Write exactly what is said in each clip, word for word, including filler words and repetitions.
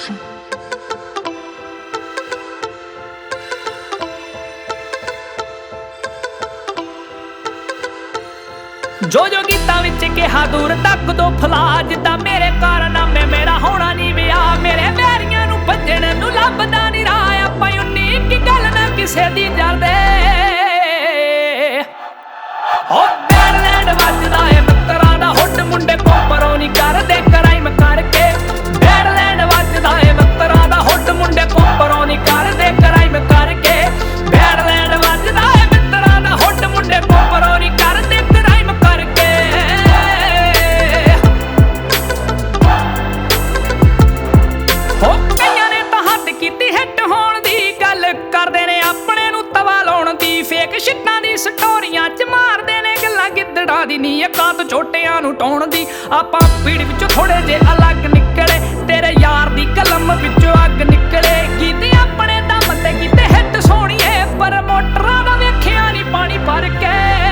Production. ਜੋ ਜੋ ਗੀਤਾਂ ਵਿੱਚ ਕਿਹਾ ਦੂਰ ਤੱਕ ਤੋਂ ਫਲਾ ਜਿੱਦਾਂ ਮੇਰੇ ਕਾਰਨਾਮੇ ਮੇਰਾ ਹੋਣਾ ਨਹੀਂ ਵਿਆਹ ਮੇਰੇ ਵੈਰੀਆਂ ਨੂੰ ਭੱਜਣ ਨੂੰ ਲੱਭਦਾ ਨਹੀਂ ਰਾਹ ਆਪਾਂ ਉਨੀ ਕੀ ਗੱਲ ਨਾ ਕਿਸੇ ਦੀ ਜਰਦੇ ਹੋ ਬੈਡਲੈਂਡ ਵੱਜਦਾ ਏ ਮਿੱਤਰਾਂ ਦਾ ਹੁੱਡ ਮੁੰਡੇ ਕੋਪਰੋਂ ਨਹੀਂ ਕਰਦੇ ਕਰਾਈਮ ਕਰਕੇ ਬੈਡਲੈਂਡ ਵੱਜਦਾ ਏ ਮਿੱਤਰਾਂ ਦਾ ਹੁੱਡ ਮੁੰਡੇ ਕੋਪਰੋਂ ਨਹੀਂ ਕਰਦੇ ਕਰਾਈਮ ਕਰਕੇ ਬੈਡਲੈਂਡ ਵੱਜਦਾ ਏ ਮਿੱਤਰਾਂ ਦਾ ਹੁੱਡ ਮੁੰਡੇ ਕੋਪਰੋਂ ਨਹੀਂ ਕਰਦੇ ਕਰਾਈਮ ਕਰਕੇ ਹੋ ਕਈਆਂ ਨੇ ਤਾਂ ਹੱਦ ਕੀਤੀ ਹਿੱਟ ਹੋਣ ਦੀ ਗੱਲ ਕਰਦੇ ਨੇ ਆਪਣੇ ਨੂੰ ਤਵਾ ਲਾਉਣ ਦੀ ਫੇਕ ਸ਼ਿੱਟਾਂ ਦੀ ਸਟੋਰੀਆਂ ਚ ਮਾਰਦੇ ਨੇ ਗੱਲਾਂ ਗਿੱਦੜਾਂ ਦੀ ਨੀ ਅੱਖਾਂ ਤੋਂ ਛੋਟਿਆਂ ਨੂੰ ਟਾਉਣ ਦੀ ਆਪਾਂ ਪੀੜ ਵਿੱਚੋਂ ਥੋੜੇ ਜੇ ਅਲੱਗ ਨਿਕਲੇ ਤੇਰੇ ਯਾਰ ਦੀ ਕਲਮ ਵਿੱਚੋਂ ਅੱਗ ਨਿਕਲੇ ਗੀਤ ਆਪਣੇ ਦਮ ਤੇ ਕੀਤੇ ਹਿੱਟ ਸੋਹਣੀਏ ਪਰ ਮੋਟਰਾਂ ਦਾ ਵੇਖਿਆ ਨੀ ਪਾਣੀ ਭਰ ਕੇ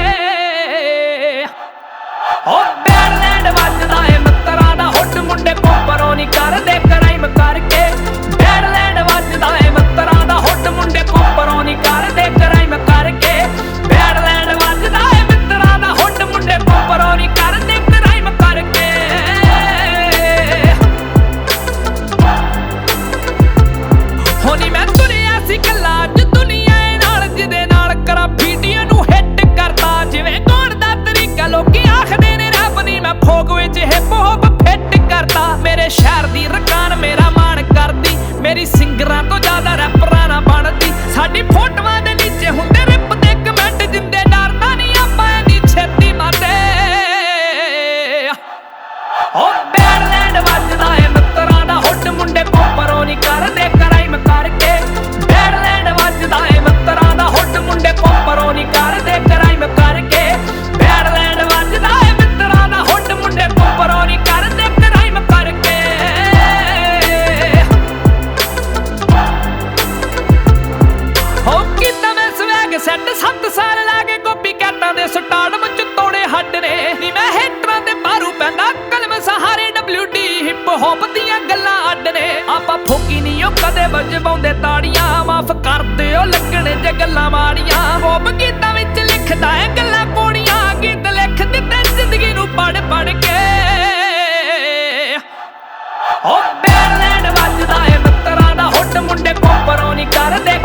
ਹੋ ਬੈਡਲੈਂਡ ਵੱਜਦਾ ਏ ਮਿੱਤਰਾਂ ਦਾ ਹੁੱਡ ਮੁੰਡੇ ਕੋਪਰੋਂ ਨੀ ਕਰਦੇ ਕਰਾਈਮ ਕਰਕੇ ਬੈਡਲੈਂਡ ਵੱਜਦਾ ਏ ਮਿੱਤਰਾਂ ਦਾ ਹੁੱਡ ਮੁੰਡੇ ਕੋਪਰੋਂ ਨੀ ਕਰਦੇ ਕਰਾਈਮ ਕਰਕੇ ਬੈਡਲੈਂਡ ਵੱਜਦਾ ਏ ਮਿੱਤਰਾਂ ਦਾ ਹੁੱਡ ਮੁੰਡੇ ਕੋਪਰੋਂ ਨੀ ਕਰਦੇ ਕਰਾਈਮ ਕਰਕੇ ਹੋਣੀ ਮੈਂ ਤੁਰਿਆ ਸੀ ਕੱਲਾ ਅੱਜ ਦੁਨੀਆ ਨਾਲ ਜਿਹਦੇ ਨਾਲ ਕਰਾਂ ਵੀਡੀਓ ਨੂੰ ਹਿੱਟ ਕਰਦਾ ਜਿਵੇਂ ਗਾਉਣ ਦਾ ਤਰੀਕਾ ਲੋਕੀ ਆਖਦੇ ਨੇ ਰੱਬ ਨੀ ਮੈਂ ਫੋਗ ਵਿੱਚ ਹਿਪ ਹੋਪ ਫਿੱਟ ਕਰਦਾ ਮੇਰੇ ਸ਼ਹਿਰ ਦੀ ਰਕਾਨ ਮੇਰਾ ਮਾਣ ਕਰਦੀ ਮੇਰੀ ਸਿੰਗਰਾਂ ਤੋਂ ਜ਼ਿਆਦਾ ਰੈਪਰਾਂ ਨਾ ਬਣਦੀ ਸਾਡੀ ਫੋਟੋਆਂ ਦੇ ਨੀਚੇ ਹੁੰਦੇ ਰਿਪ ਦੇ ਕਮੈਂਟ ਜਿੰਦੇ ਡਰਦਾ ਨਹੀਂ ਆਪਾਂ ਇੰਨੀ ਛੇਤੀ ਮਰਦੇ ਹੋ ਬੈਡਲੈਂਡ ਵੱਜਦਾ ਏ ਮਿੱਤਰਾਂ ਦਾ ਹੁੱਡ ਮੁੰਡੇ ਕੋਪਰੋਂ ਨਹੀਂ ਕਰਦੇ ਕਰਾਈਮ ਕਰਕੇ ਬੈਡਲੈਂਡ ਵੱਜਦਾ ਏ ਮਿੱਤਰਾਂ ਦਾ ਹੁੱਡ ਮੁੰਡੇ ਕੋਪਰੋਂ ਨਹੀਂ ਕਰਦੇ ਕਰਾਈਮ ਕਰਕੇ ਬੈਡਲੈਂਡ ਵੱਜਦਾ ਏ ਮਿੱਤਰਾਂ ਦਾ ਹੁੱਡ ਮੁੰਡੇ ਕੋਪਰੋਂ ਨਹੀਂ ਕਰਦੇ ਕਰਾਈਮ ਕਰਕੇ ਹੋ ਕੀਤਾ ਮੈਂ ਸਵੈਗ ਸੈੱਟ ਸੱਤ ਸਾਲ ਲਾ ਕੇ ਕਾਪੀ ਕੈਟਾਂ ਦੇ ਸਟਾਰਟ ਵਿੱਚ ਤੋੜੇ ਹੱਡ ਨੇ ਨੀ ਮੈਂ ਹਿੱਟਰਾਂ ਤੇ ਬਾਰੂ ਪੈਂਦਾ ਕਲਮ ਸਹਾਰੇ ਡਬਲਿਊ ਡੀ ਹਿਪ ਹੌਪ ਦੀਆਂ ਗੱਲਾਂ ਅੱਡ ਨੇ ਆਪਾਂ ਫੋਕੀ ਨਹੀਂ ਉਹ ਕਦੇ ਵਜਵਾਉਂਦੇ ਤਾੜੀਆਂ ਮਾਫ ਕਰਦੇ ਉਹ ਲੱਗਣੇ ਜੇ ਗੱਲਾਂ ਮਾੜੀਆਂ ਹੌਪ ਗੀਤਾਂ ਵਿੱਚ ਲਿਖਦਾ ਏ ਗੱਲਾਂ ਕੋੜੀਆਂ ਗੀਤ ਲਿਖ ਦਿੱਤੇ ਜ਼ਿੰਦਗੀ ਨੂੰ ਪੜ ਪੜ ਕੇ ਹੋ ਬੈਡਲੈਂਡ ਵੱਜਦਾ ਏ ਮਿੱਤਰਾਂ ਦਾ ਹੁੱਡ ਮੁੰਡੇ ਕੋਪਰੋਂ ਨਹੀਂ ਕਰਦੇ